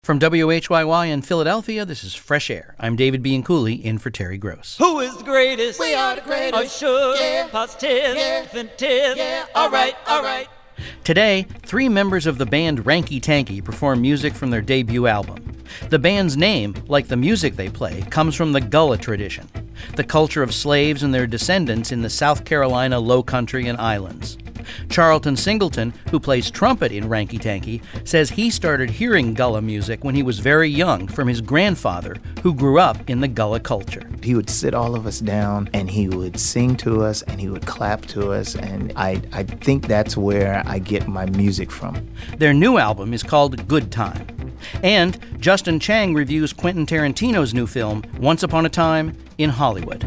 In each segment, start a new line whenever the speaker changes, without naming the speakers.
From WHYY in Philadelphia, this is Fresh Air. I'm David Bianculli, in for Terry Gross.
Who is the greatest?
We are the greatest.
Sure,
Yeah.
positive,
Yeah.
definitive.
Yeah.
All right.
Today, 3 members of the band Ranky Tanky perform music from their debut album. The band's name, like the music they play, comes from the Gullah tradition, the culture of slaves and their descendants in the South Carolina Low Country and Islands. Charlton Singleton, who plays trumpet in Ranky Tanky, says he started hearing Gullah music when he was very young from his grandfather, who grew up in the Gullah culture.
He would sit all of us down and he would sing to us and he would clap to us, and I think that's where I get my music from.
Their new album is called Good Time. And Justin Chang reviews Quentin Tarantino's new film, Once Upon a Time in Hollywood.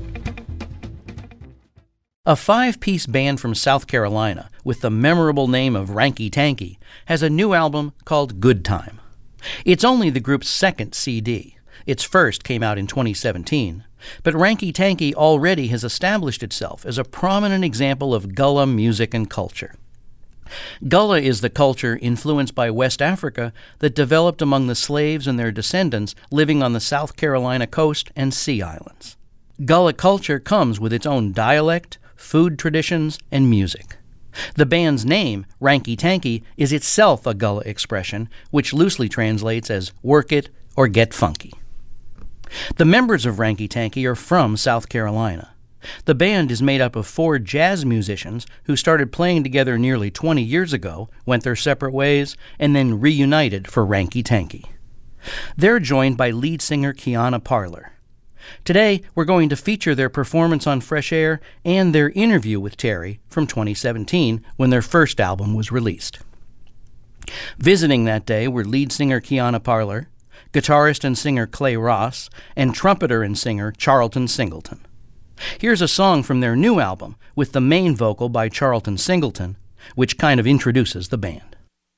A 5-piece band from South Carolina with the memorable name of Ranky Tanky has a new album called Good Time. It's only the group's second CD. Its first came out in 2017. But Ranky Tanky already has established itself as a prominent example of Gullah music and culture. Gullah is the culture influenced by West Africa that developed among the slaves and their descendants living on the South Carolina coast and Sea Islands. Gullah culture comes with its own dialect, food traditions, and music. The band's name, Ranky Tanky, is itself a Gullah expression, which loosely translates as work it or get funky. The members of Ranky Tanky are from South Carolina. The band is made up of 4 jazz musicians who started playing together nearly 20 years ago, went their separate ways, and then reunited for Ranky Tanky. They're joined by lead singer Kiana Parler. Today, we're going to feature their performance on Fresh Air and their interview with Terry from 2017 when their first album was released. Visiting that day were lead singer Kiana Parler, guitarist and singer Clay Ross, and trumpeter and singer Charlton Singleton. Here's a song from their new album with the main vocal by Charlton Singleton, which kind of introduces the band.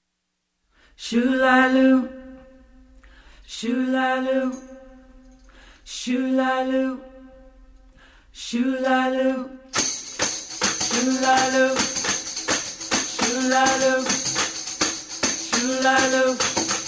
Shoo-la-loo, shoo-la-loo, shoo-la-loo, shoo-la-loo, shoo-la-loo, shoo-la-loo, shoo-la-loo,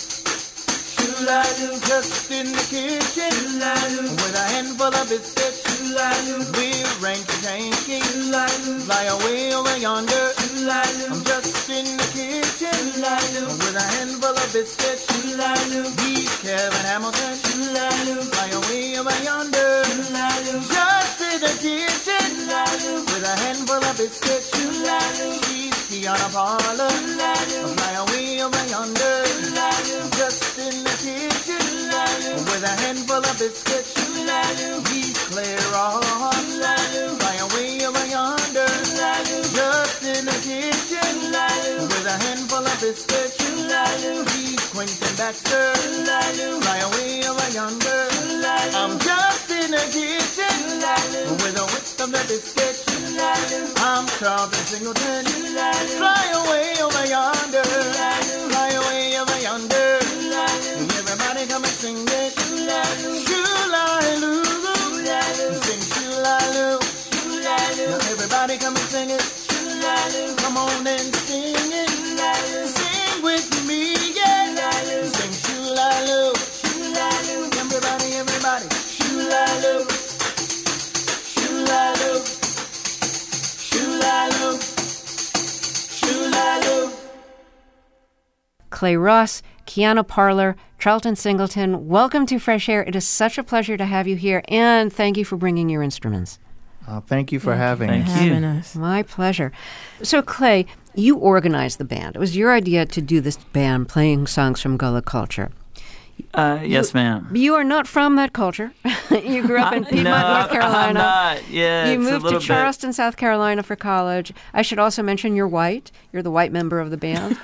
shoo-la-loo, just in the kitchen, shoo-la-loo, with a handful of biscuits, shoo-la-loo, we're Ranky Tanky, shoo-la-loo, fly away over yonder, shoo-la-loo, I'm just in the kitchen, shoo-la-loo, with a handful of biscuits, shoo-la-loo, he's Kevin Hamilton, shoo-la-loo, fly away over yonder, shoo-la-loo, just in the kitchen, shoo-la-loo, with a handful of biscuits, shoo-la-loo, he's Kiana Parler, shoo-la-loo, fly away over yonder, shoo-la-loo, just in the kitchen, shoo-la-loo, with a handful of biscuits, shoo-la-loo, he's Clay Ross, shoo-la-loo, fly away over yonder, shoo-la-loo, just in the kitchen, shoo-la-loo, with a handful of biscuits, shoo-la-loo, he's Quentin Baxter, shoo-la-loo, fly away over yonder, shoo-la-loo, I'm just in the kitchen, shoo-la-loo, with a whip of the biscuits, shoo-la-loo, I'm Charlton Singleton, shoo-la-loo, fly away over yonder, shoo-la-loo, fly away over yonder, shoo-la-loo, everybody come and sing it, shoo-la-loo, shoo-la-loo, shoo-la-loo, sing shoo-la-loo, shoo-la-loo, now everybody come and sing it, shoo-la-loo, come on and sing it, shoo-la-loo, sing with me, yeah, shoo-la-loo, sing shoo-la-loo, shoo-la-loo, everybody, shoo-la-loo, shoo-la-loo, shoo-la-loo, shoo-la-loo.
Clay Ross, Kiana Parler, Charlton Singleton, welcome to Fresh Air. It is such a pleasure to have you here, and thank you for bringing your instruments.
Thank you for having us.
Having us.
My pleasure. So, Clay, you organized the band. It was your idea to do this band playing songs from Gullah culture.
Yes, ma'am.
You are not from that culture. You grew up in Piedmont, North Carolina.
I'm not. Yeah,
You
it's a
moved to
little
Charleston, South Carolina for college. I should also mention you're white. You're the white member of the band.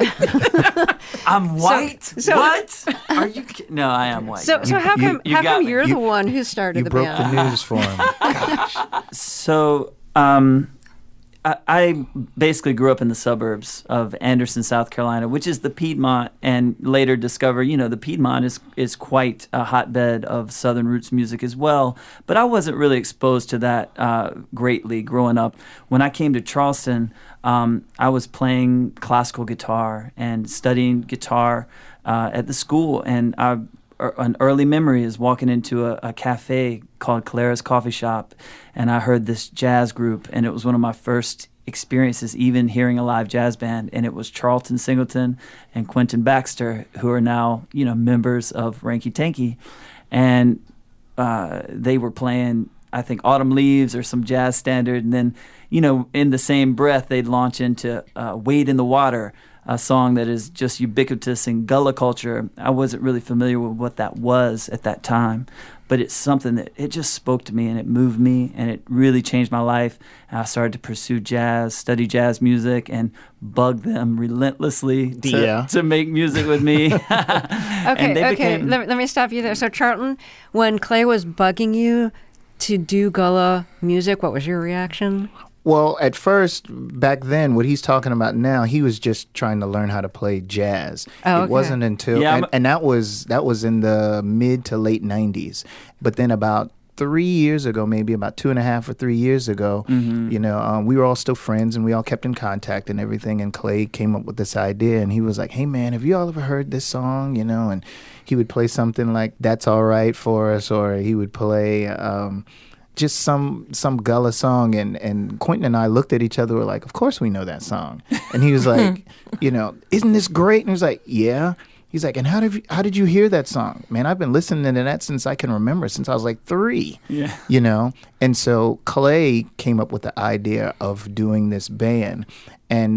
I'm white?
So-
What? Are you kidding? No, I am white.
So how come
you got me.
you're the one who started
You
the
broke
band?
the news for him. Gosh.
So, I basically grew up in the suburbs of Anderson, South Carolina, which is the Piedmont, and later discovered, the Piedmont is quite a hotbed of Southern roots music as well. But I wasn't really exposed to that greatly growing up. When I came to Charleston, I was playing classical guitar and studying guitar at the school, and an early memory is walking into a cafe called Clara's Coffee Shop, and I heard this jazz group, and it was one of my first experiences even hearing a live jazz band, and it was Charlton Singleton and Quentin Baxter, who are now members of Ranky Tanky, and they were playing, I think, Autumn Leaves or some jazz standard, and then in the same breath they'd launch into Wade in the Water, a song that is just ubiquitous in Gullah culture. I wasn't really familiar with what that was at that time, but it's something that it just spoke to me and it moved me and it really changed my life. And I started to pursue jazz, study jazz music, and bug them relentlessly to make music with me.
Okay. Let me stop you there. So Charlton, when Clay was bugging you to do Gullah music, what was your reaction?
Well, at first, back then, what he's talking about now, he was just trying to learn how to play jazz.
Oh, okay.
It wasn't until, and that was in the mid to late 90s. But then about 3 years ago, maybe about 2.5 or 3 years ago, we were all still friends and we all kept in contact and everything. And Clay came up with this idea and he was like, "Hey man, have you all ever heard this song?" And he would play something like "That's All Right" for us, or he would play just some Gullah song, and Quentin and I looked at each other, we're like, of course we know that song. And he was like, "Isn't this great?" And he was like, "Yeah." He's like, "And how did you hear that song?" "Man, I've been listening to that since I can remember, since I was like 3.
Yeah.
And so Clay came up with the idea of doing this band, and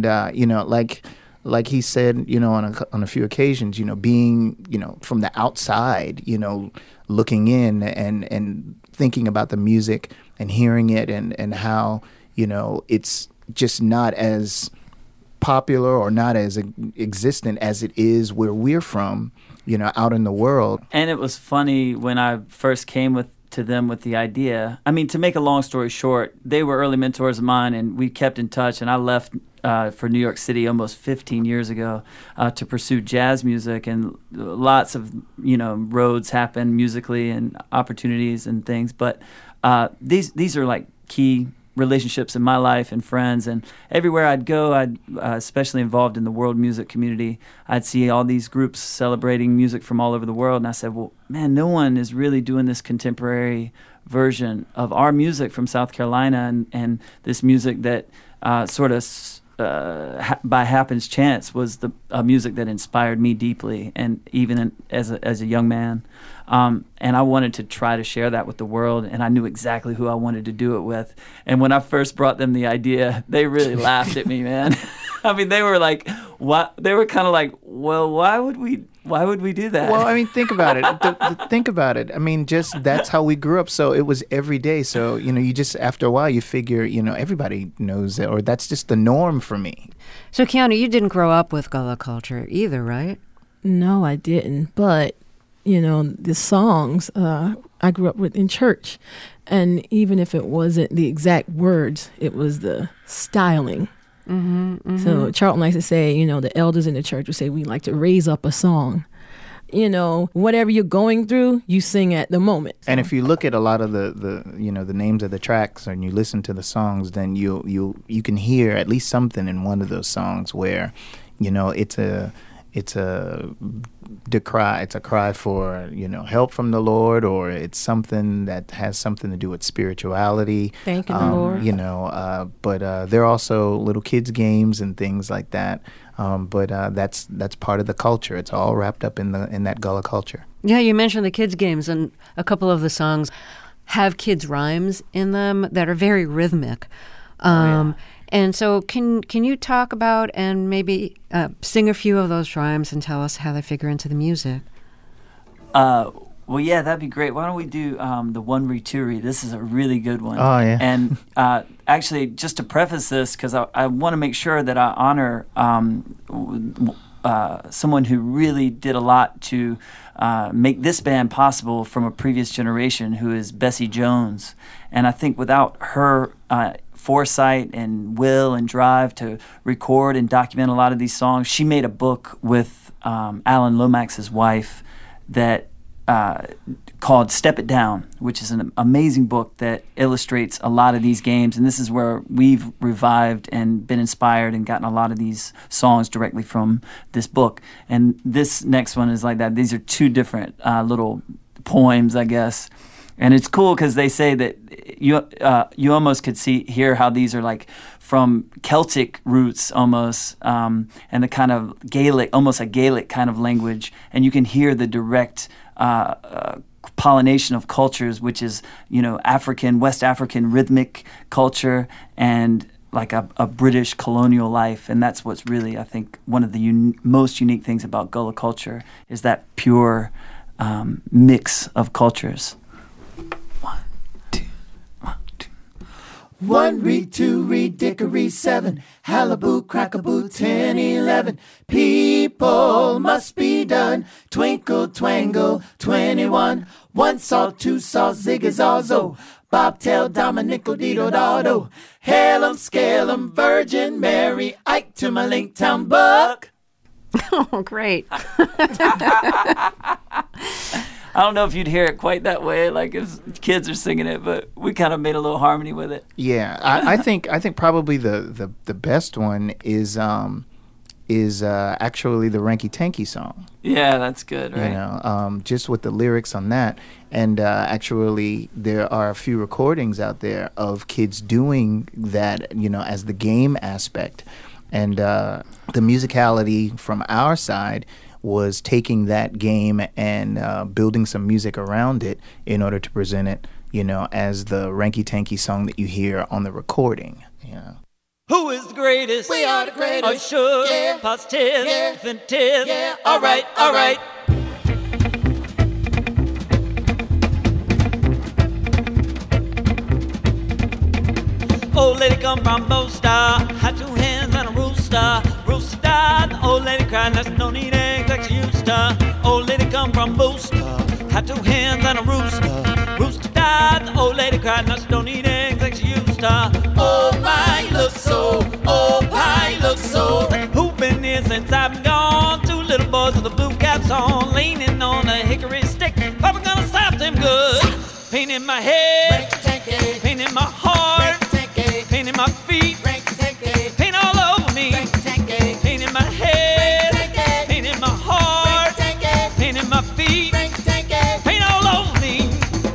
like he said, on a few occasions, being, from the outside, looking in and thinking about the music and hearing it and how, it's just not as popular or not as existent as it is where we're from, out in the world.
And it was funny when I first came to them with the idea. I mean, to make a long story short, they were early mentors of mine and we kept in touch, and I left for New York City almost 15 years ago to pursue jazz music, and lots of roads happened musically and opportunities and things. But these are like key relationships in my life and friends, and everywhere I'd go, I'd especially involved in the world music community, I'd see all these groups celebrating music from all over the world, and I said, well, man, no one is really doing this contemporary version of our music from South Carolina, and this music that sort of by happenstance was the music that inspired me deeply, and even as a young man, and I wanted to try to share that with the world, and I knew exactly who I wanted to do it with. And when I first brought them the idea, they really laughed at me, man. I mean, they were like, "What?" They were kind of like, "Well, why would we do that?"
Well, I mean, think about it. Think about it. I mean, just that's how we grew up. So it was every day. So, you just, after a while, you figure, everybody knows it, or that's just the norm for me.
So, Kiana, you didn't grow up with Gullah culture either, right?
No, I didn't. But, the songs I grew up with in church. And even if it wasn't the exact words, it was the styling.
Mm-hmm, mm-hmm.
So Charlton likes to say, the elders in the church would say, we like to raise up a song. Whatever you're going through, you sing at the moment.
And if you look at a lot of the names of the tracks and you listen to the songs, then you can hear at least something in one of those songs where, it's a decry, it's a cry for, help from the Lord, or it's something that has something to do with spirituality.
Thanking the Lord.
But there are also little kids games and things like that. But that's part of the culture. It's all wrapped up in that Gullah culture.
Yeah, you mentioned the kids games, and a couple of the songs have kids rhymes in them that are very rhythmic. And so can you talk about and maybe sing a few of those rhymes and tell us how they figure into the music?
Well, yeah, that'd be great. Why don't we do the one re-two-re? This is a really good one.
Oh, yeah.
And actually, just to preface this, because I want to make sure that I honor someone who really did a lot to make this band possible from a previous generation, who is Bessie Jones. And I think without her foresight and will and drive to record and document a lot of these songs. She made a book with Alan Lomax's wife that called Step It Down, which is an amazing book that illustrates a lot of these games. And this is where we've revived and been inspired and gotten a lot of these songs directly from this book. And this next one is like that. These are two different little poems, I guess. And it's cool because they say that you almost could hear how these are like from Celtic roots almost, and the kind of Gaelic, almost a Gaelic kind of language. And you can hear the direct pollination of cultures, which is, African, West African rhythmic culture and like a British colonial life. And that's what's really, I think, one of the most unique things about Gullah culture is that pure mix of cultures.
1 read, 2 read, dickory 7, halibut, crackaboo 10, 11. People must be done. Twinkle, twangle 21. 1 saw, 2 saw, ziggy-zaw-zo. Bobtail, dominickle, dido-dado. Hail 'em, scale 'em, Virgin Mary, Ike to my Linktown buck.
Oh, great.
I don't know if you'd hear it quite that way, like if kids are singing it, but we kind of made a little harmony with it.
Yeah, I think probably the best one is actually the Ranky Tanky song.
Yeah, that's good, right?
Just with the lyrics on that, and actually there are a few recordings out there of kids doing that, as the game aspect, and the musicality from our side was taking that game and building some music around it in order to present it, as the Ranky Tanky song that you hear on the recording.
Who is the greatest? We are the greatest. Are you sure? Yeah. Positive, yeah. Definitive. Yeah. All right, all right. Old lady come from Bow-Star, had 2 hands and a rooster. Rooster died, the old lady cried, that's no need eggs like she used to. Old lady come from Bow-Star, had 2 hands and a rooster. Rooster died, the old lady cried, that's no need eggs like she used to. Oh my, look so, oh pie, look so. Who been here since I've been gone? 2 little boys with the blue caps on, leaning on a hickory stick. Papa gonna slap them good. Pain in my head, pain in my heart, pain in my feet, pain all over me. Pain in my head, pain in my heart, pain in my feet, pain all over me.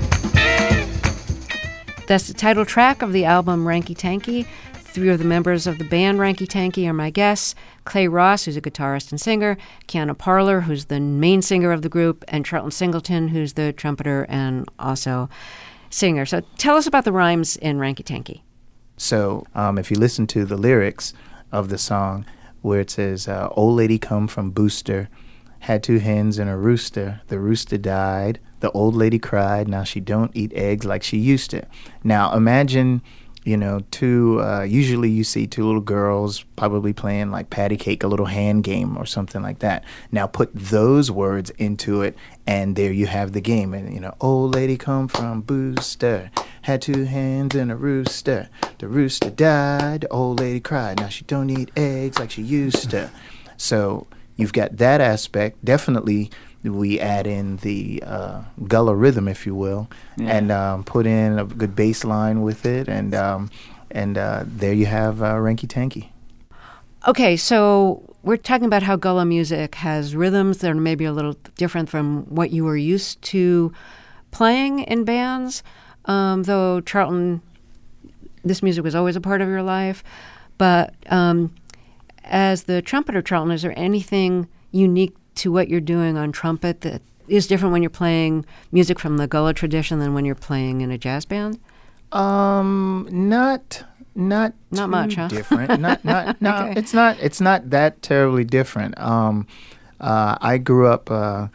That's the title track of the album Ranky Tanky. 3 of the members of the band Ranky Tanky are my guests: Clay Ross, who's a guitarist and singer, Kiana Parler, who's the main singer of the group, and Charlton Singleton, who's the trumpeter and also singer. So tell us about the rhymes in Ranky Tanky.
So if you listen to the lyrics of the song where it says, old lady come from Booster, had 2 hens and a rooster. The rooster died. The old lady cried. Now she don't eat eggs like she used to. Now imagine, 2, usually you see 2 little girls probably playing like patty cake, a little hand game or something like that. Now put those words into it and there you have the game. And, old lady come from Booster, had 2 hens and a rooster. The rooster died, the old lady cried. Now she don't eat eggs like she used to. So you've got that aspect. Definitely we add in the Gullah rhythm, if you will, and put in a good bass line with it. And there you have Ranky Tanky.
Okay, so we're talking about how Gullah music has rhythms that are maybe a little different from what you were used to playing in bands. Though Charlton, this music was always a part of your life. But as the trumpeter, Charlton, is there anything unique to what you're doing on trumpet that is different when you're playing music from the Gullah tradition than when you're playing in a jazz band?
Not
much, huh?
Different. No,
Okay.
It's not that terribly different. I grew up,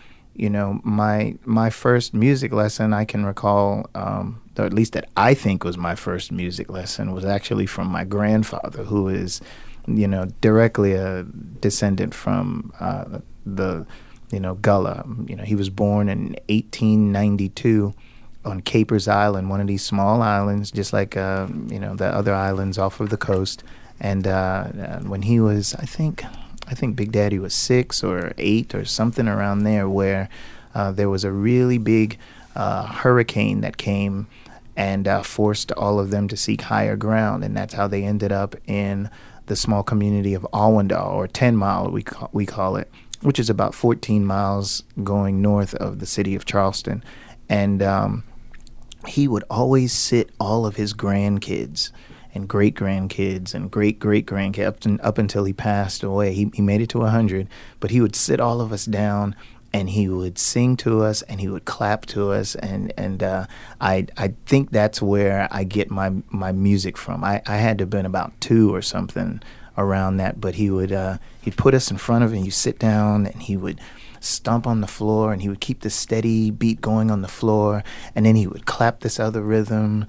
my first music lesson I can recall, or at least that I think was my first music lesson, was actually from my grandfather, who is, directly a descendant from the Gullah. He was born in 1892 on Capers Island, one of these small islands, just like the other islands off of the coast. And when he was, I think Big Daddy was 6 or 8 or something around there, where there was a really big hurricane that came and forced all of them to seek higher ground, and that's how they ended up in the small community of Awandale, or 10 Mile, we call it, which is about 14 miles going north of the city of Charleston. And he would always sit all of his grandkids and great-grandkids and great-great-grandkids up until he passed away. He made it to 100, but he would sit all of us down, and he would sing to us, and he would clap to us, and I think that's where I get my music from. I had to have been about 2 or something around that, but he'd put us in front of him, you sit down, and he would stomp on the floor, and he would keep the steady beat going on the floor, and then he would clap this other rhythm.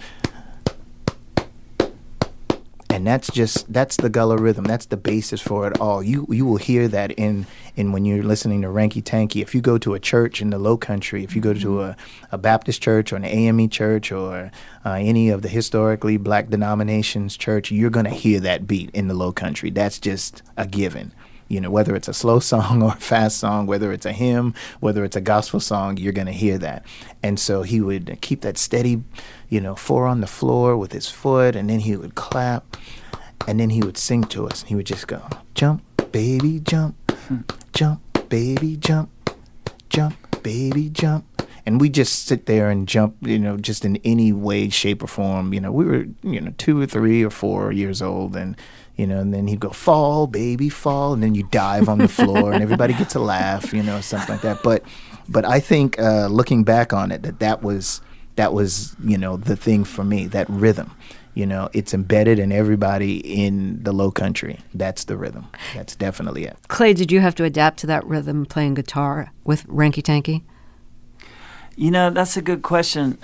And that's the Gullah rhythm. That's the basis for it all. You will hear that in when you're listening to Ranky Tanky. If you go to a church in the Low Country, if you go to a Baptist church or an AME church or any of the historically black denominations church, you're going to hear that beat in the Low Country. That's just a given. Whether it's a slow song or a fast song, whether it's a hymn, whether it's a gospel song, you're going to hear that. And so he would keep that steady, 4 on the floor with his foot, and then he would clap, and then he would sing to us. He would just go, jump, baby, jump, jump, baby, jump, jump, baby, jump. And we just sit there and jump, just in any way, shape, or form. We were, 2 or 3 or 4 years old, and then he'd go, fall, baby, fall, and then you dive on the floor, and everybody gets a laugh, something like that. But I think looking back on it, that was the thing for me, that rhythm. It's embedded in everybody in the Low Country. That's the rhythm. That's definitely it.
Clay, did you have to adapt to that rhythm playing guitar with Ranky Tanky?
That's a good question.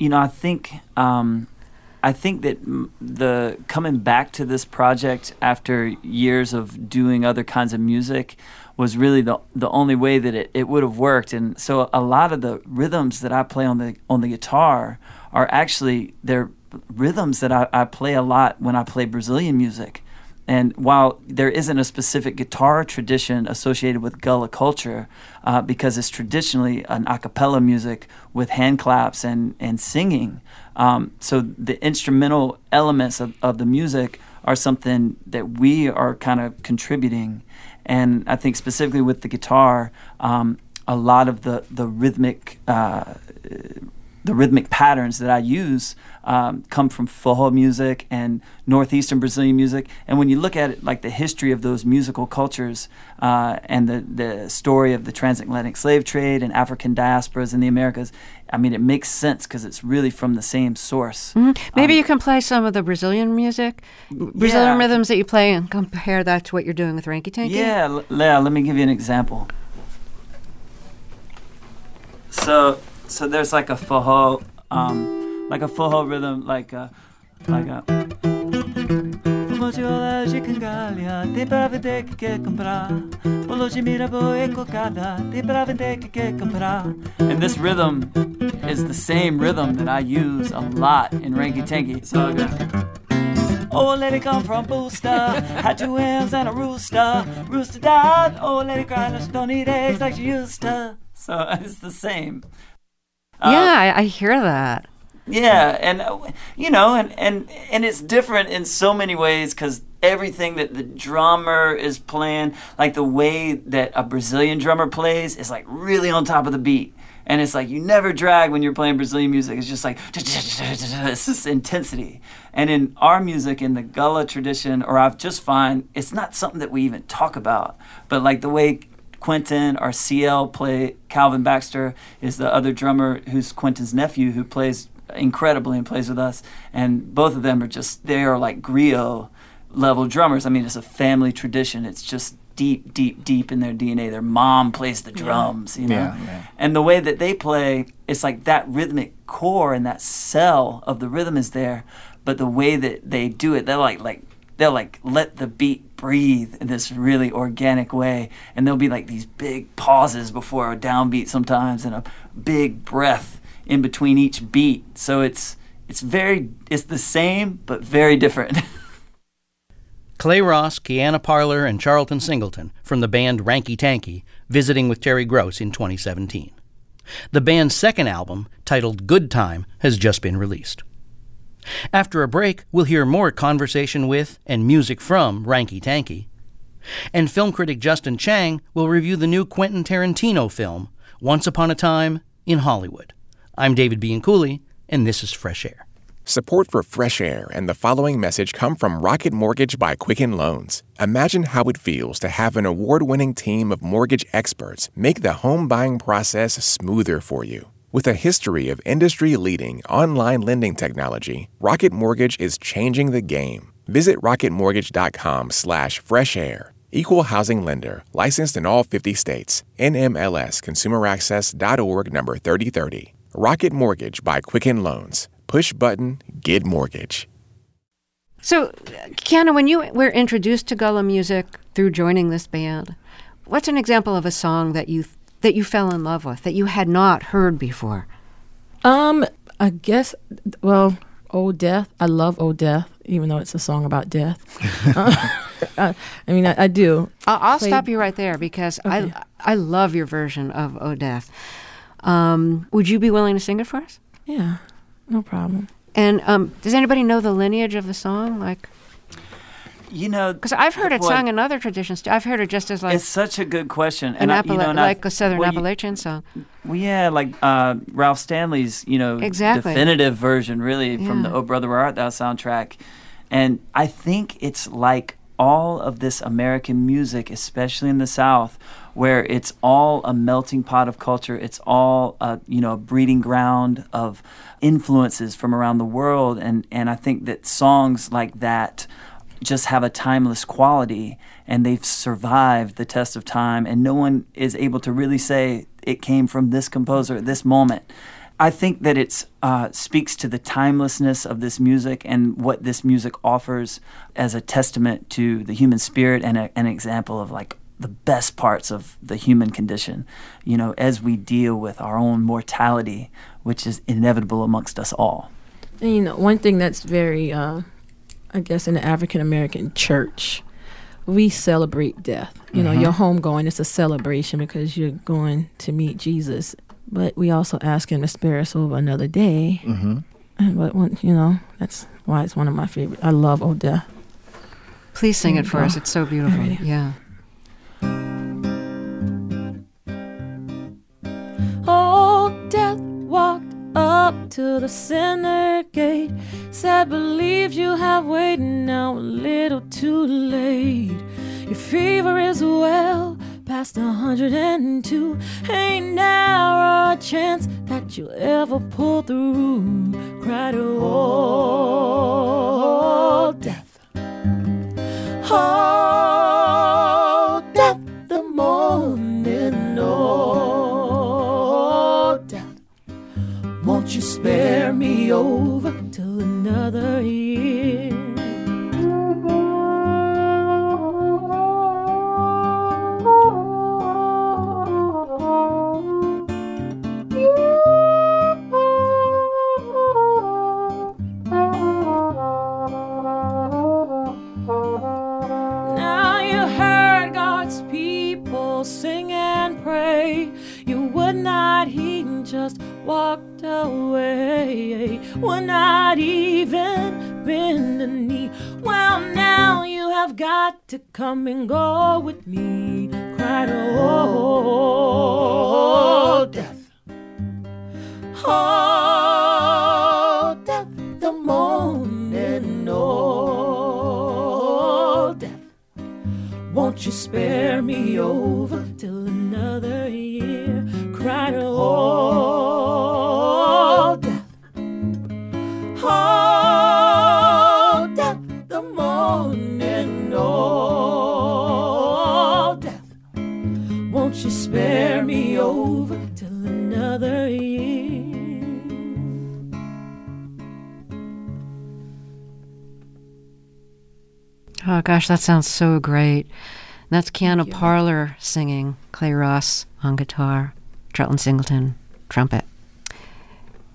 I think that the coming back to this project after years of doing other kinds of music was really the only way that it would have worked. And so a lot of the rhythms that I play on the guitar are actually they're rhythms that I play a lot when I play Brazilian music. And while there isn't a specific guitar tradition associated with Gullah culture, because it's traditionally an a cappella music with hand claps and singing, so the instrumental elements of the music are something that we are kind of contributing. And I think specifically with the guitar, a lot of the rhythmic patterns that I use come from forró music and northeastern Brazilian music. And when you look at it, like the history of those musical cultures and the story of the transatlantic slave trade and African diasporas in the Americas, I mean, it makes sense because it's really from the same source.
Mm-hmm. Maybe you can play some of the Brazilian music, Brazilian rhythms that you play, and compare that to what you're doing with Ranky Tanky.
Yeah, let me give you an example. So there's like a forró rhythm, like a and this rhythm is the same rhythm that I use a lot in Ranky Tanky. So I go, oh, let it come from Booster, had 2 hens and a rooster, rooster died, oh, let it cry, she don't eat eggs like she used to. So it's the same.
Yeah, I hear that.
Yeah, and and it's different in so many ways because everything that the drummer is playing, like the way that a Brazilian drummer plays, is like really on top of the beat. And it's like you never drag when you're playing Brazilian music. It's just like, it's this intensity. And in our music, in the Gullah tradition, or I've just find, it's not something that we even talk about. But like the way Quentin or CL play, Calvin Baxter is the other drummer who's Quentin's nephew who plays incredibly and plays with us. And both of them they are like griot level drummers. I mean, it's a family tradition. It's just deep, deep, deep in their DNA. Their mom plays the drums,
Yeah.
And the way that they play, it's like that rhythmic core and that cell of the rhythm is there. But the way that they do it, they'll let the beat breathe in this really organic way. And there'll be like these big pauses before a downbeat sometimes and a big breath in between each beat. So it's the same, but very different.
Clay Ross, Kiana Parler, and Charlton Singleton from the band Ranky Tanky visiting with Terry Gross in 2017. The band's second album, titled Good Time, has just been released. After a break, we'll hear more conversation with and music from Ranky Tanky. And film critic Justin Chang will review the new Quentin Tarantino film, Once Upon a Time in Hollywood. I'm David Bianculli, and this is Fresh Air.
Support for Fresh Air and the following message come from Rocket Mortgage by Quicken Loans. Imagine how it feels to have an award-winning team of mortgage experts make the home buying process smoother for you. With a history of industry-leading online lending technology, Rocket Mortgage is changing the game. Visit rocketmortgage.com/freshair. Equal housing lender, licensed in all 50 states. NMLS ConsumerAccess.org number 3030. Rocket Mortgage by Quicken Loans. Push button, get mortgage.
So, Kiana, when you were introduced to Gullah music through joining this band, what's an example of a song that you fell in love with, that you had not heard before?
I guess, well, Old Death. I love Old Death, even though it's a song about death. I do.
I'll stop you right there because okay. I love your version of Old Death. Would you be willing to sing it for us?
Yeah. No problem.
And does anybody know the lineage of the song? Because I've heard it sung in other traditions. I've heard it just as
it's such a good question,
a Southern Appalachian song.
Well, yeah, like Ralph Stanley's, definitive version, really, from the "Oh Brother Where Art Thou" soundtrack. And I think it's like all of this American music, especially in the South, where it's all a melting pot of culture. It's all a breeding ground of influences from around the world. And I think that songs like that just have a timeless quality, and they've survived the test of time, and no one is able to really say it came from this composer at this moment. I think that it speaks to the timelessness of this music and what this music offers as a testament to the human spirit and an example of the best parts of the human condition, as we deal with our own mortality, which is inevitable amongst us all.
And, one thing that's very, I guess, in the African American church, we celebrate death. Your homegoing is a celebration because you're going to meet Jesus. But we also ask him to spare us over another day. Mm-hmm. But that's why it's one of my favorite. I love Old Death.
Please sing it for us. It's so beautiful.
Right.
Yeah.
Old Death walked up to the center gate, said, "Believe you have waited now a little too late. Your fever is well past 102. Ain't now a chance that you'll ever pull through." Cried Old Death. Old Death, the morning, Old Death, won't you spare me over till another year? Just walked away, would not even bend a knee. Well, now you have got to come and go with me. Cried Old Death. Old Death, the morning, Old Death, won't you spare me over till another year? Cried Old Death. Old Death, the morning, Old Death, won't you spare me over till another year?
Oh, gosh, that sounds so great. That's Kiana Parler singing, Clay Ross on guitar, Charlton Singleton, trumpet.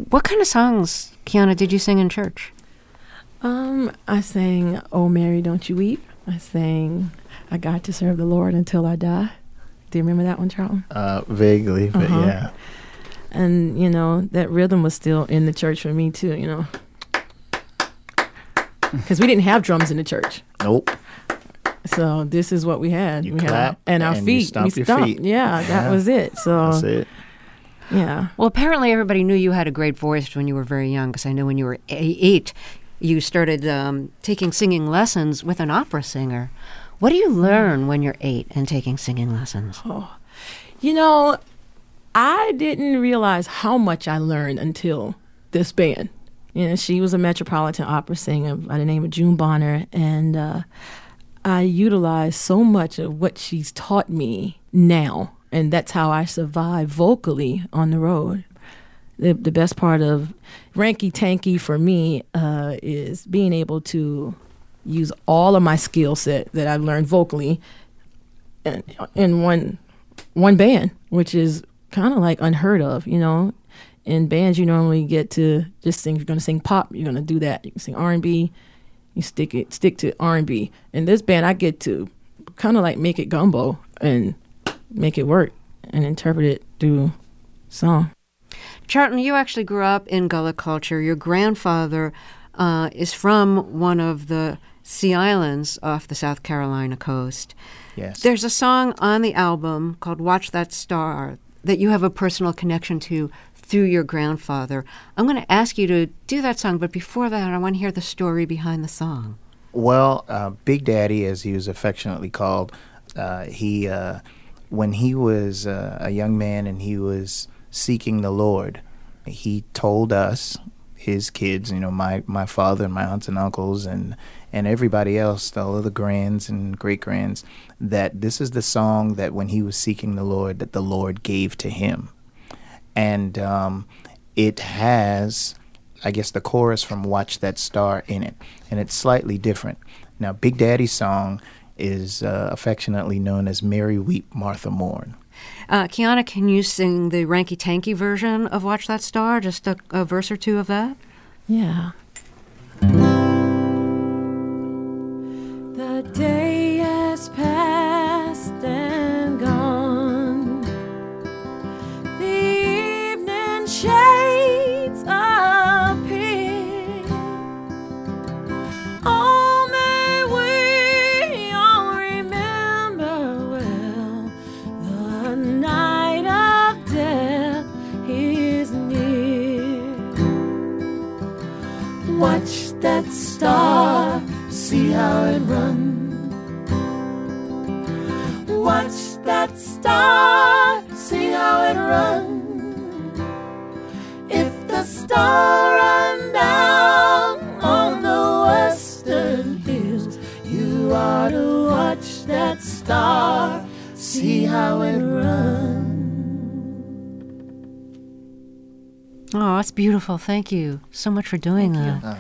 What kind of songs, Kiana, did you sing in church?
I sang "Oh Mary, Don't You Weep." I sang "I Got to Serve the Lord Until I Die." Do you remember that one, Charlton?
Vaguely, but yeah.
And, you know, that rhythm was still in the church for me, too, you know. Because we didn't have drums in the church.
Nope.
So this is what we had.
You
we
clap
had our
and
feet.
you stomp
we
your
stomped.
feet.
Yeah, that was it. So
That's it.
yeah.
Well, apparently everybody knew you had a great voice when you were very young, because I know when you were 8, you started taking singing lessons with an opera singer. What do you learn when you're 8 and taking singing lessons?
You know, I didn't realize how much I learned until this band. You know, she was a Metropolitan Opera singer by the name of June Bonner, and I utilized so much of what she's taught me now, and that's how I survive vocally on the road. The best part of Ranky Tanky for me is being able to use all of my skill set that I've learned vocally in one band, which is kind of like unheard of, you know. In bands, you normally get to just sing. If you're going to sing pop, you're going to do that. You can sing R&B, you stick to R&B. In this band, I get to kind of like make it gumbo and make it work and interpret it through song.
Charlton, you actually grew up in Gullah culture. Your grandfather is from one of the Sea Islands off the South Carolina coast.
Yes.
There's a song on the album called Watch That Star that you have a personal connection to through your grandfather. I'm going to ask you to do that song, but before that, I want to hear the story behind the song.
Well, Big Daddy, as he was affectionately called, he when he was a young man and he was seeking the Lord, he told us, his kids, you know, my father and my aunts and uncles and everybody else, all of the grands and great-grands, that this is the song that when he was seeking the Lord, that the Lord gave to him. And it has, I guess, the chorus from Watch That Star in it, and it's slightly different. Now, Big Daddy's song is affectionately known as Mary Weep, Martha Mourn.
Kiana, can you sing the Ranky Tanky version of Watch That Star? Just a verse or two of that?
Yeah.
The day has passed and gone. The evening shades appear. Oh, may we all remember well the night of death is near. Watch that star, see how it runs. Watch that star, see how it runs. If the star run down on the western hills, you ought to watch that star, see how it runs.
Oh, that's beautiful. Thank you so much for doing that.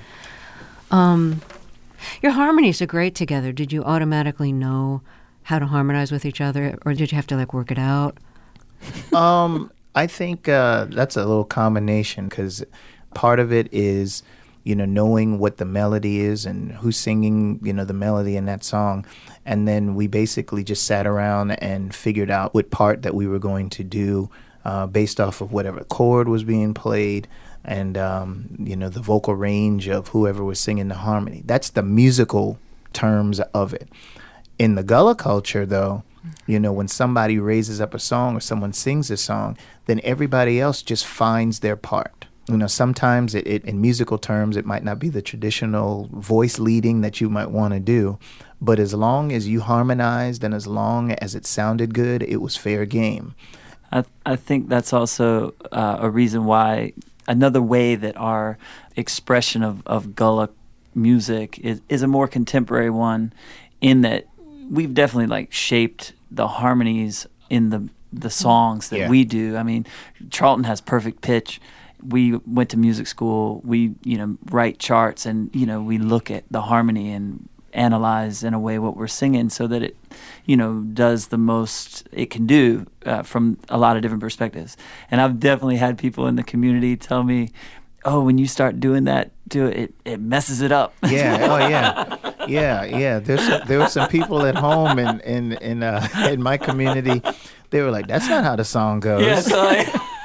Your harmonies are great together. Did you automatically know how to harmonize with each other, or did you have to like work it out?
I think that's a little combination, because part of it is, you know, knowing what the melody is and who's singing, you know, the melody in that song. And then we basically just sat around and figured out what part that we were going to do based off of whatever chord was being played and, you know, the vocal range of whoever was singing the harmony. That's the musical terms of it. In the Gullah culture, though, you know, when somebody raises up a song or someone sings a song, then everybody else just finds their part. You know, sometimes it in musical terms, it might not be the traditional voice leading that you might want to do, but as long as you harmonized and as long as it sounded good, it was fair game.
I think that's also a reason why, another way that our expression of Gullah music is a more contemporary one, in that we've definitely like shaped the harmonies in the songs that we do. I mean, Charlton has perfect pitch. We went to music school. We, you know, write charts, and, you know, we look at the harmony and analyze in a way what we're singing so that does the most it can do from a lot of different perspectives. And I've definitely had people in the community tell me, oh, when you start doing that, it messes it up.
Yeah. Oh, yeah. There were some people at home in my community. They were like, "That's not how the song goes."
Yeah, so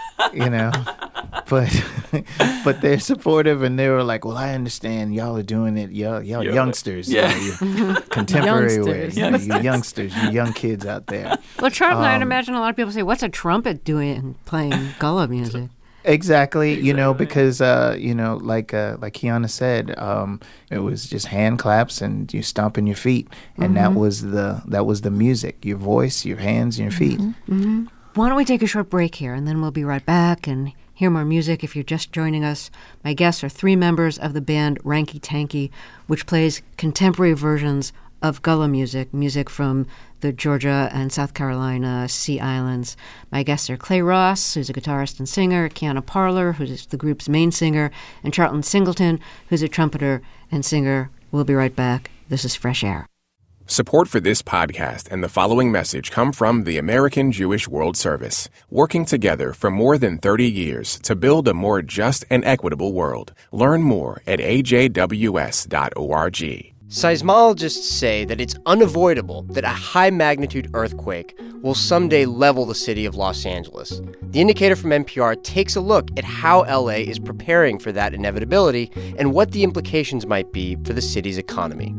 but they're supportive, and they were like, "Well, I understand y'all are doing it, y'all youngsters, you contemporary ways, you youngsters, you young kids out there."
Well, Charlton, I'd imagine a lot of people say, "What's a trumpet doing playing Gullah music?"
Exactly, because like Kiana said, it was just hand claps and you stomping your feet, and that was the music, your voice, your hands, and your feet.
Mm-hmm. Why don't we take a short break here, and then we'll be right back and hear more music. If you're just joining us, my guests are 3 members of the band Ranky Tanky, which plays contemporary versions of Gullah music from the Georgia and South Carolina Sea Islands. My guests are Clay Ross, who's a guitarist and singer, Kiana Parler, who's the group's main singer, and Charlton Singleton, who's a trumpeter and singer. We'll be right back. This is Fresh Air.
Support for this podcast and the following message come from the American Jewish World Service, working together for more than 30 years to build a more just and equitable world. Learn more at ajws.org.
Seismologists say that it's unavoidable that a high-magnitude earthquake will someday level the city of Los Angeles. The Indicator from NPR takes a look at how LA is preparing for that inevitability and what the implications might be for the city's economy.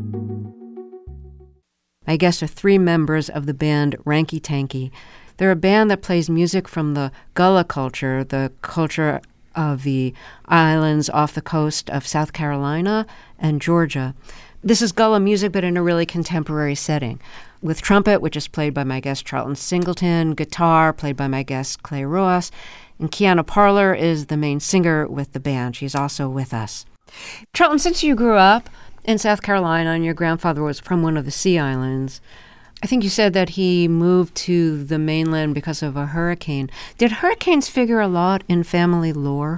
My guests are 3 members of the band Ranky Tanky. They're a band that plays music from the Gullah culture, the culture of the islands off the coast of South Carolina and Georgia. This is Gullah music, but in a really contemporary setting, with trumpet, which is played by my guest Charlton Singleton, guitar, played by my guest Clay Ross, and Kiana Parler is the main singer with the band. She's also with us. Charlton, since you grew up in South Carolina and your grandfather was from one of the Sea Islands, I think you said that he moved to the mainland because of a hurricane. Did hurricanes figure a lot in family lore?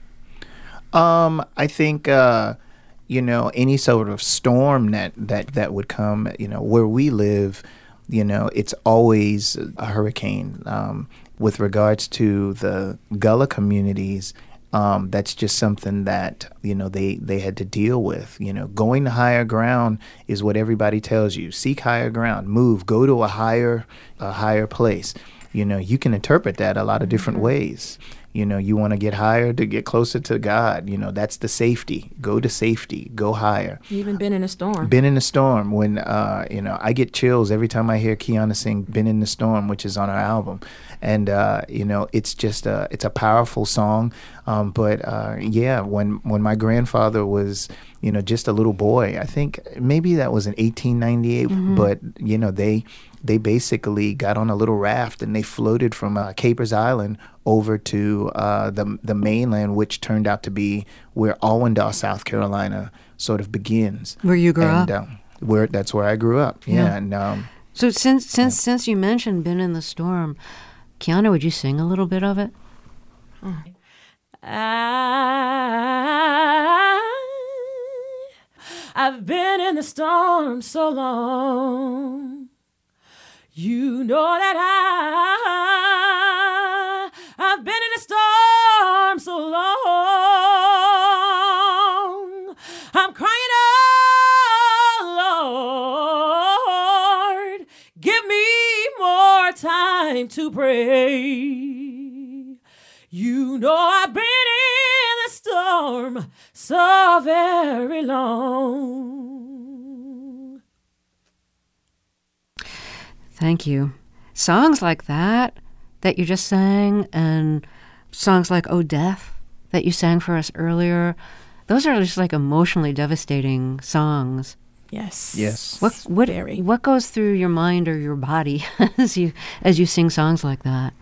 I think any sort of storm that would come, where we live, it's always a hurricane. With regards to the Gullah communities, that's just something that, they had to deal with. Going to higher ground is what everybody tells you. Seek higher ground, move, go to a higher place. You can interpret that a lot of different ways. You want to get higher to get closer to God. That's the safety. Go to safety. Go higher.
You even been in a storm.
Been in a storm. When, I get chills every time I hear Kiana sing Been in the Storm, which is on her album. And, it's just it's a powerful song. But when my grandfather was, just a little boy, I think maybe that was in 1898. Mm-hmm. But, they basically got on a little raft and they floated from Capers Island over to the mainland, which turned out to be where Allendale, South Carolina, sort of begins.
Where you grew up?
That's where I grew up. Yeah. And
so since you mentioned "Been in the Storm," Kiana, would you sing a little bit of it?
I've been in the storm so long. You know that I've been in a storm so long. I'm crying, oh Lord, give me more time to pray. You know I've been in the storm so very long.
Thank you. Songs like that you just sang, and songs like "Oh Death" that you sang for us earlier, those are just like emotionally devastating songs.
Yes.
What goes through your mind or your body as you sing songs like that?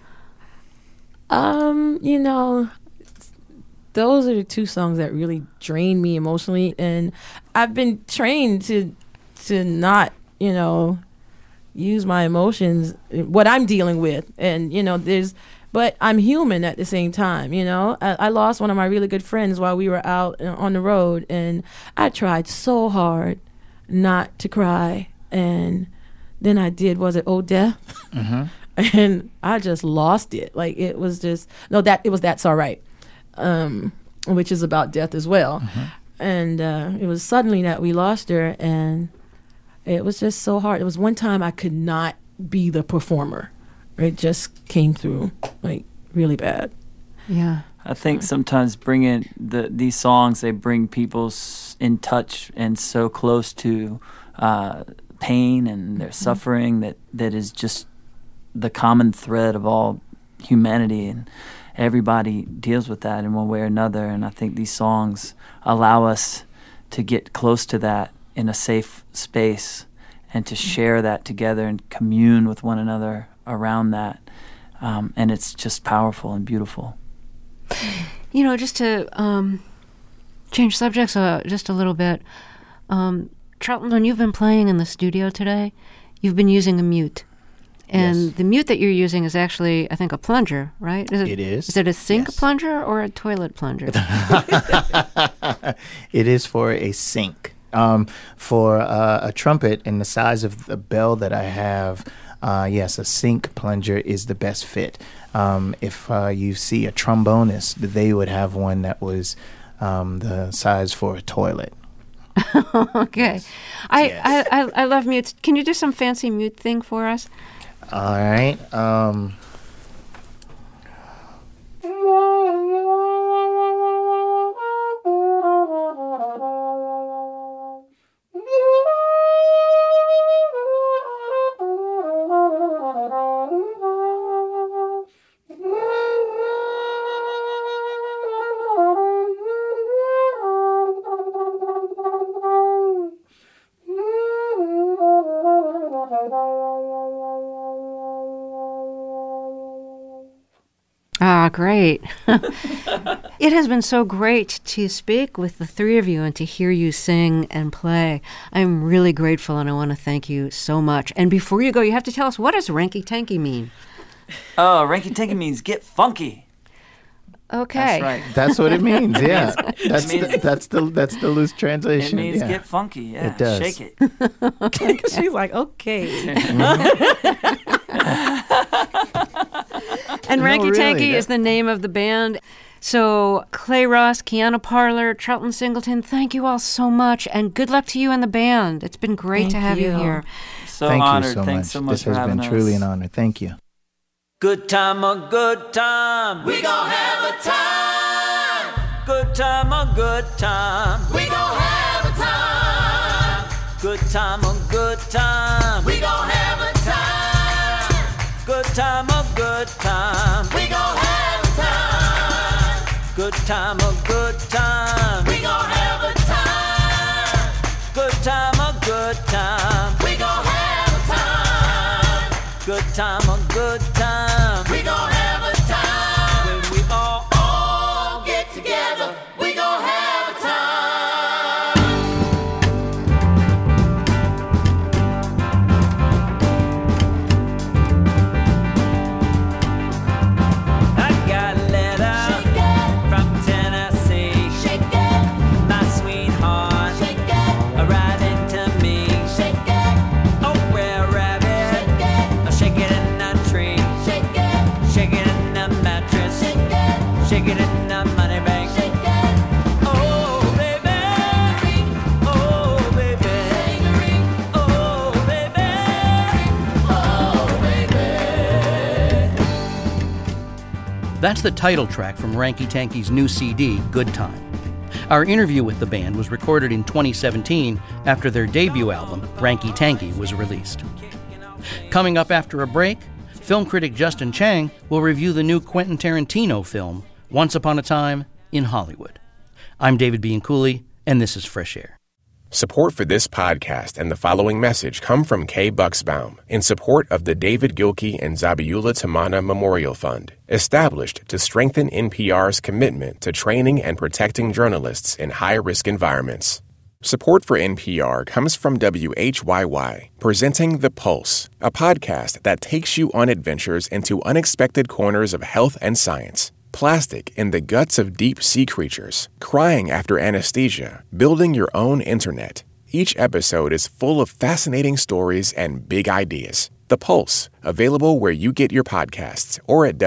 Those are the 2 songs that really drain me emotionally, and I've been trained to not, use my emotions, what I'm dealing with, and but I'm human at the same time. I lost one of my really good friends while we were out on the road, and I tried so hard not to cry and than I did, was it Oh Death? And I just lost it. Like, it was just, it was That's All Right, which is about death as well. And it was suddenly that we lost her, and it was just so hard. It was one time I could not be the performer. It just came through, like, really bad.
Yeah.
I think sometimes bringing these songs, they bring people in touch and so close to pain and their suffering that is just the common thread of all humanity, and everybody deals with that in one way or another. And I think these songs allow us to get close to that in a safe space and to share that together and commune with one another around that. And it's just powerful and beautiful.
You know, just to change subjects just a little bit, Charlton, when you've been playing in the studio today, you've been using a mute. And the mute that you're using is actually, I think, a plunger, right?
It is.
Is it a sink plunger or a toilet plunger?
It is for a sink. For a trumpet in the size of the bell that I have, yes, a sink plunger is the best fit. If you see a trombonist, they would have one that was the size for a toilet.
Okay. I love mutes. Can you do some fancy mute thing for us?
All right.
Ah, great. It has been so great to speak with the three of you and to hear you sing and play. I'm really grateful, and I want to thank you so much. And before you go, you have to tell us, what does ranky-tanky mean?
Oh, ranky-tanky means get funky.
Okay.
That's right.
That's what it means, yeah. That's the loose translation.
It means
yeah.
get funky, yeah.
It does.
Shake it.
She's like, okay.
And
No,
Ranky Tanky
really,
is the name of the band. So Clay Ross, Kiana Parler, Charlton Singleton, thank you all so much, and good luck to you and the band. It's been great
Thank
to have you
you.
here.
So
Thank
honored.
you so
Thanks
much.
so much
This
for
has
having
been
us.
truly an honor. Thank you.
Good time, a good time. We gon' have a time. Good time, a good time. We gon' have a time. Good time, a good time. We gon' have a time. Good time, a good time. We gon' have a time. Good time, a good time. We gon' have a time. Good time, a good time. We gon' have a time. Good time, a good time. We gon' have a time. When we all get together, we gon' have a time. I got a letter from Tennessee. My sweetheart writing to me. Oh, well, rabbit, shake it in the tree. Shake it in the mattress. Shake it in the money bag. Oh, baby. Oh, baby. Oh, baby. Oh, baby.
That's the title track from Ranky Tanky's new CD, Good Time. Our interview with the band was recorded in 2017 after their debut album, Ranky Tanky, was released. Coming up after a break, film critic Justin Chang will review the new Quentin Tarantino film, Once Upon a Time in Hollywood. I'm David Bianculli, and this is Fresh Air.
Support for this podcast and the following message come from Kay Bucksbaum in support of the David Gilkey and Zabiula Tamana Memorial Fund, established to strengthen NPR's commitment to training and protecting journalists in high-risk environments. Support for NPR comes from WHYY, presenting The Pulse, a podcast that takes you on adventures into unexpected corners of health and science. Plastic in the guts of deep-sea creatures, crying after anesthesia, building your own internet. Each episode is full of fascinating stories and big ideas. The Pulse, available where you get your podcasts or at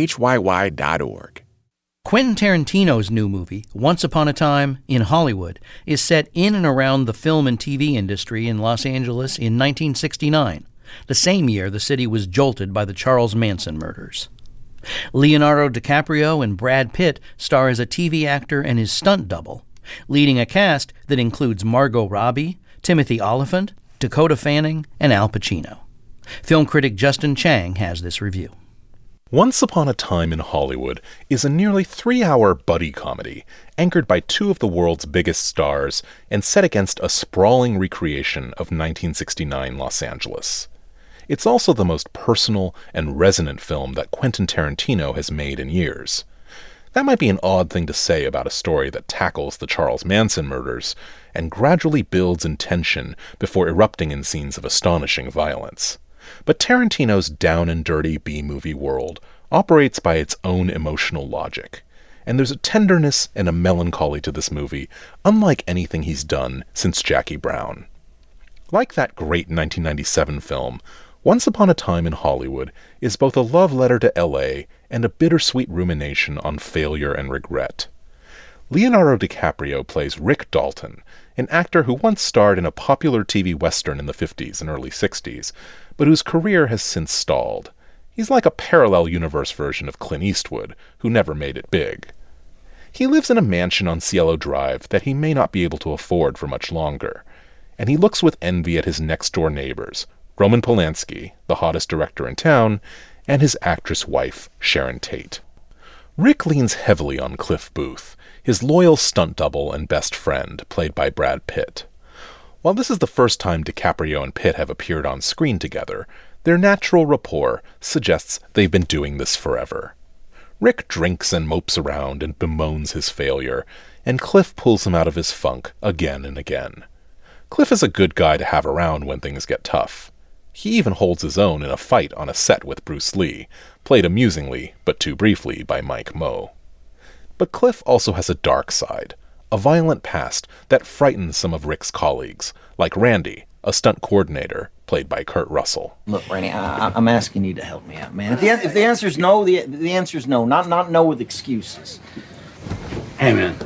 WHYY.org.
Quentin Tarantino's new movie, Once Upon a Time in Hollywood, is set in and around the film and TV industry in Los Angeles in 1969, the same year the city was jolted by the Charles Manson murders. Leonardo DiCaprio and Brad Pitt star as a TV actor and his stunt double, leading a cast that includes Margot Robbie, Timothy Olyphant, Dakota Fanning, and Al Pacino. Film critic Justin Chang has this review.
Once Upon a Time in Hollywood is a nearly 3-hour buddy comedy anchored by two of the world's biggest stars and set against a sprawling recreation of 1969 Los Angeles. It's also the most personal and resonant film that Quentin Tarantino has made in years. That might be an odd thing to say about a story that tackles the Charles Manson murders and gradually builds in tension before erupting in scenes of astonishing violence. But Tarantino's down-and-dirty B-movie world operates by its own emotional logic, and there's a tenderness and a melancholy to this movie unlike anything he's done since Jackie Brown. Like that great 1997 film, Once Upon a Time in Hollywood is both a love letter to L.A. and a bittersweet rumination on failure and regret. Leonardo DiCaprio plays Rick Dalton, an actor who once starred in a popular TV western in the 50s and early 60s, but whose career has since stalled. He's like a parallel universe version of Clint Eastwood, who never made it big. He lives in a mansion on Cielo Drive that he may not be able to afford for much longer, and he looks with envy at his next-door neighbors, Roman Polanski, the hottest director in town, and his actress wife, Sharon Tate. Rick leans heavily on Cliff Booth, his loyal stunt double and best friend, played by Brad Pitt. While this is the first time DiCaprio and Pitt have appeared on screen together, their natural rapport suggests they've been doing this forever. Rick drinks and mopes around and bemoans his failure, and Cliff pulls him out of his funk again and again. Cliff is a good guy to have around when things get tough. He even holds his own in a fight on a set with Bruce Lee, played amusingly, but too briefly, by Mike Moe. But Cliff also has a dark side, a violent past that frightens some of Rick's colleagues, like Randy, a stunt coordinator, played by Kurt Russell.
Look, Randy, I'm asking you to help me out, man. If the answer's no, the answer's no. Not no with excuses.
Hey, man.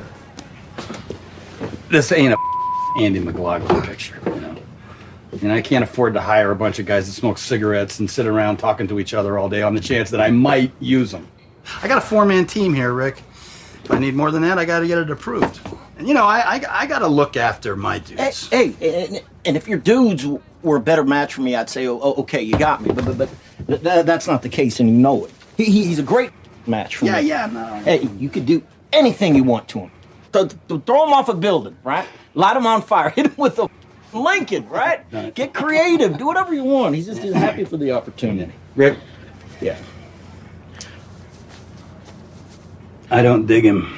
This ain't a Andy McLaughlin picture, you know? And I can't afford to hire a bunch of guys that smoke cigarettes and sit around talking to each other all day on the chance that I might use them. I got a 4-man team here, Rick. If I need more than that, I got to get it approved. And, you know, I got to look after my dudes.
Hey, and if your dudes were a better match for me, I'd say, oh, okay, you got me. But that's not the case, and you know it. He's a great match for me.
Yeah, no.
Hey, you could do anything you want to him. Throw him off a building, right? Light him on fire. Hit him with a Lincoln, right? Get creative. Do whatever you want. He's just happy for the opportunity.
Rick? Yeah. I don't dig him.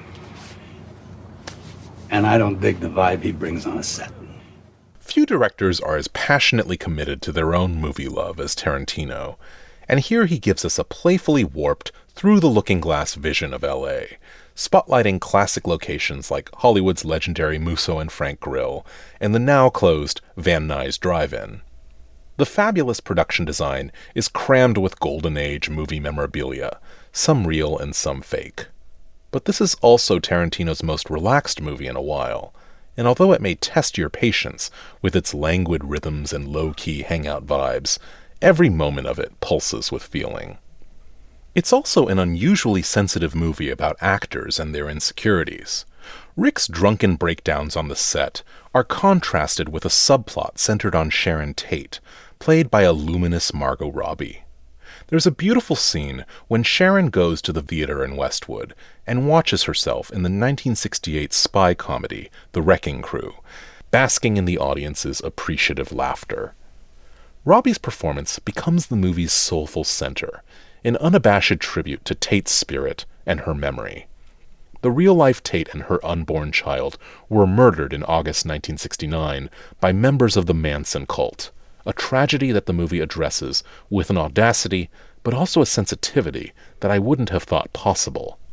And I don't dig the vibe he brings on a set.
Few directors are as passionately committed to their own movie love as Tarantino, and here he gives us a playfully warped, through-the-looking-glass vision of L.A., spotlighting classic locations like Hollywood's legendary Musso and Frank Grill and the now-closed Van Nuys Drive-In. The fabulous production design is crammed with Golden Age movie memorabilia, some real and some fake. But this is also Tarantino's most relaxed movie in a while, and although it may test your patience with its languid rhythms and low-key hangout vibes, every moment of it pulses with feeling. It's also an unusually sensitive movie about actors and their insecurities. Rick's drunken breakdowns on the set are contrasted with a subplot centered on Sharon Tate, played by a luminous Margot Robbie. There's a beautiful scene when Sharon goes to the theater in Westwood and watches herself in the 1968 spy comedy, The Wrecking Crew, basking in the audience's appreciative laughter. Robbie's performance becomes the movie's soulful center, an unabashed tribute to Tate's spirit and her memory. The real-life Tate and her unborn child were murdered in August 1969 by members of the Manson cult, a tragedy that the movie addresses with an audacity but also a sensitivity that I wouldn't have thought possible.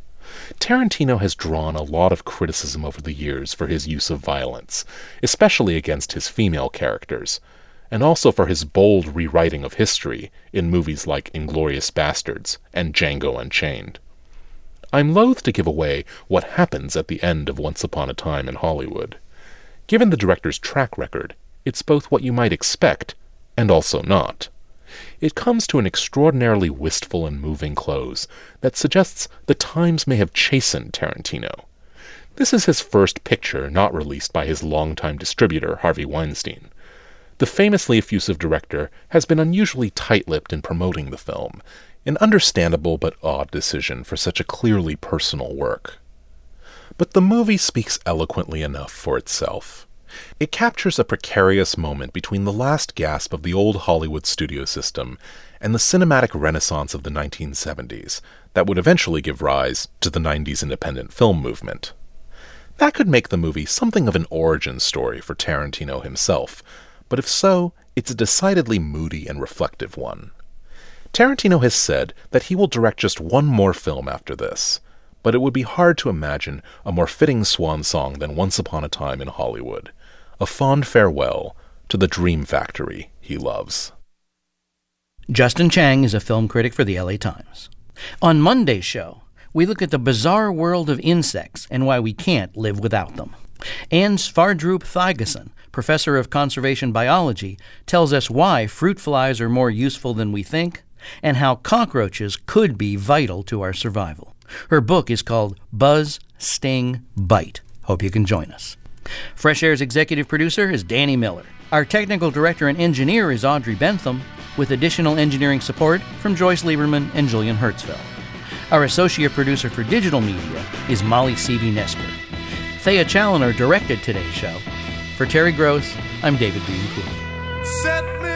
Tarantino has drawn a lot of criticism over the years for his use of violence, especially against his female characters, and also for his bold rewriting of history in movies like Inglourious Basterds and Django Unchained. I'm loath to give away what happens at the end of Once Upon a Time in Hollywood. Given the director's track record, it's both what you might expect and also not. It comes to an extraordinarily wistful and moving close that suggests the times may have chastened Tarantino. This is his first picture not released by his longtime distributor, Harvey Weinstein. The famously effusive director has been unusually tight-lipped in promoting the film, an understandable but odd decision for such a clearly personal work. But the movie speaks eloquently enough for itself. It captures a precarious moment between the last gasp of the old Hollywood studio system and the cinematic renaissance of the 1970s that would eventually give rise to the 90s independent film movement. That could make the movie something of an origin story for Tarantino himself, but if so, it's a decidedly moody and reflective one. Tarantino has said that he will direct just one more film after this, but it would be hard to imagine a more fitting swan song than Once Upon a Time in Hollywood, a fond farewell to the dream factory he loves.
Justin Chang is a film critic for the LA Times. On Monday's show, we look at the bizarre world of insects and why we can't live without them. Anne Svardrup Thygesen, professor of conservation biology, tells us why fruit flies are more useful than we think and how cockroaches could be vital to our survival. Her book is called Buzz, Sting, Bite. Hope you can join us. Fresh Air's executive producer is Danny Miller. Our technical director and engineer is Audrey Bentham, with additional engineering support from Joyce Lieberman and Julian Hertzfeld. Our associate producer for digital media is Molly Seavey-Nesper. Thea Challoner directed today's show. For Terry Gross, I'm David Bean Cooley.
Set me